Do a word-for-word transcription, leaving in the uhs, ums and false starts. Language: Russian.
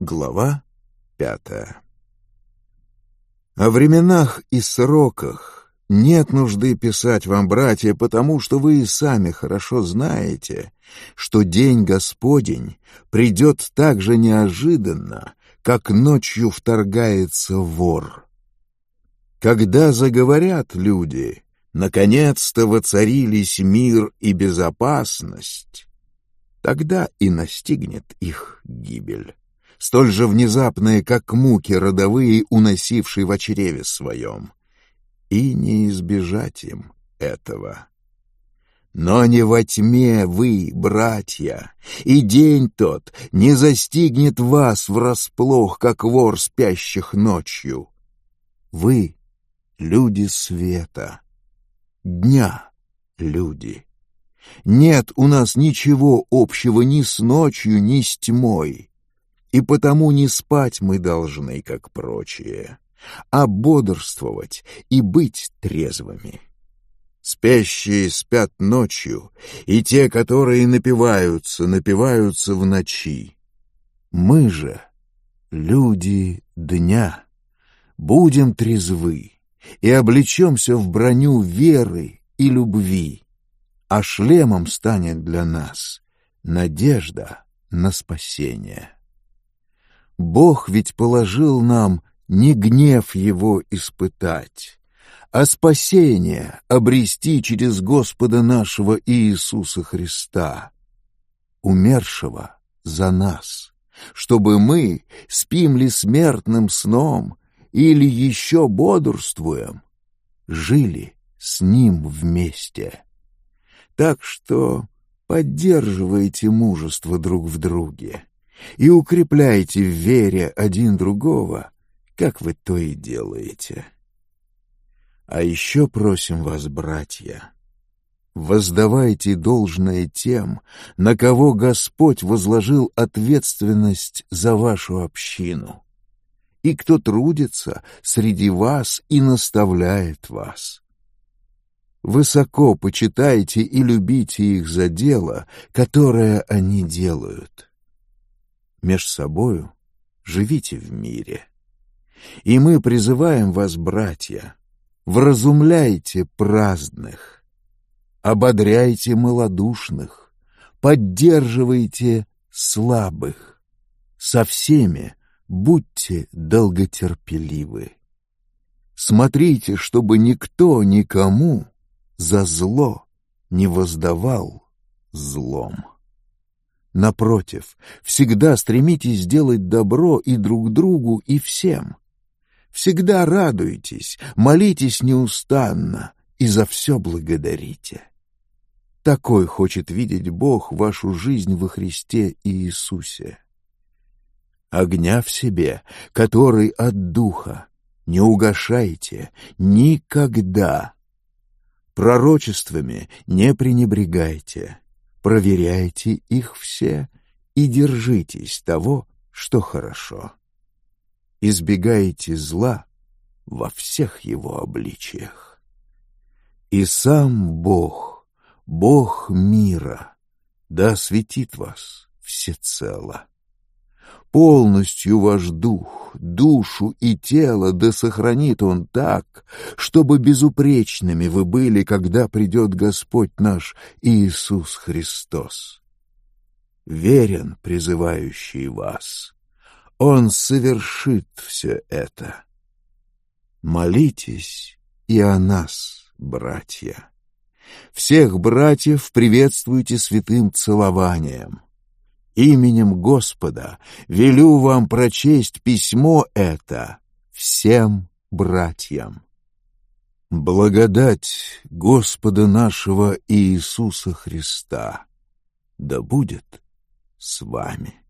Глава пятая. О временах и сроках нет нужды писать вам, братья, потому что вы и сами хорошо знаете, что день Господень придет так же неожиданно, как ночью вторгается вор. Когда заговорят люди, наконец-то воцарились мир и безопасность, тогда и настигнет их гибель, столь же внезапные, как муки родовые, уносившие в чреве своем, и не избежать им этого. Но не во тьме вы, братья, и день тот не застигнет вас врасплох, как вор спящих ночью. Вы — люди света, дня люди. Нет у нас ничего общего ни с ночью, ни с тьмой, и потому не спать мы должны, как прочие, а бодрствовать и быть трезвыми. Спящие спят ночью, и те, которые напиваются, напиваются в ночи. Мы же, люди дня, будем трезвы и облечемся в броню веры и любви, а шлемом станет для нас надежда на спасение. Бог ведь положил нам не гнев Его испытать, а спасение обрести через Господа нашего Иисуса Христа, умершего за нас, чтобы мы, спим ли смертным сном или еще бодрствуем, жили с Ним вместе. Так что поддерживайте мужество друг в друге и укрепляйте в вере один другого, как вы то и делаете. А еще просим вас, братья, воздавайте должное тем, на кого Господь возложил ответственность за вашу общину, и кто трудится среди вас и наставляет вас. Высоко почитайте и любите их за дело, которое они делают. Меж собою живите в мире. И мы призываем вас, братья, вразумляйте праздных, ободряйте малодушных, поддерживайте слабых, со всеми будьте долготерпеливы. Смотрите, чтобы никто никому за зло не воздавал злом. Напротив, всегда стремитесь делать добро и друг другу, и всем. Всегда радуйтесь, молитесь неустанно и за все благодарите. Такой хочет видеть Бог вашу жизнь во Христе Иисусе. Огня в себе, который от Духа, не угашайте никогда. Пророчествами не пренебрегайте, проверяйте их все и держитесь того, что хорошо. Избегайте зла во всех его обличиях. И сам Бог, Бог мира, да осветит вас всецело. Полностью ваш дух, душу и тело да сохранит Он так, чтобы безупречными вы были, когда придет Господь наш Иисус Христос. Верен призывающий вас, Он совершит все это. Молитесь и о нас, братья. Всех братьев приветствуйте святым целованием. Именем Господа велю вам прочесть письмо это всем братьям. Благодать Господа нашего Иисуса Христа да будет с вами.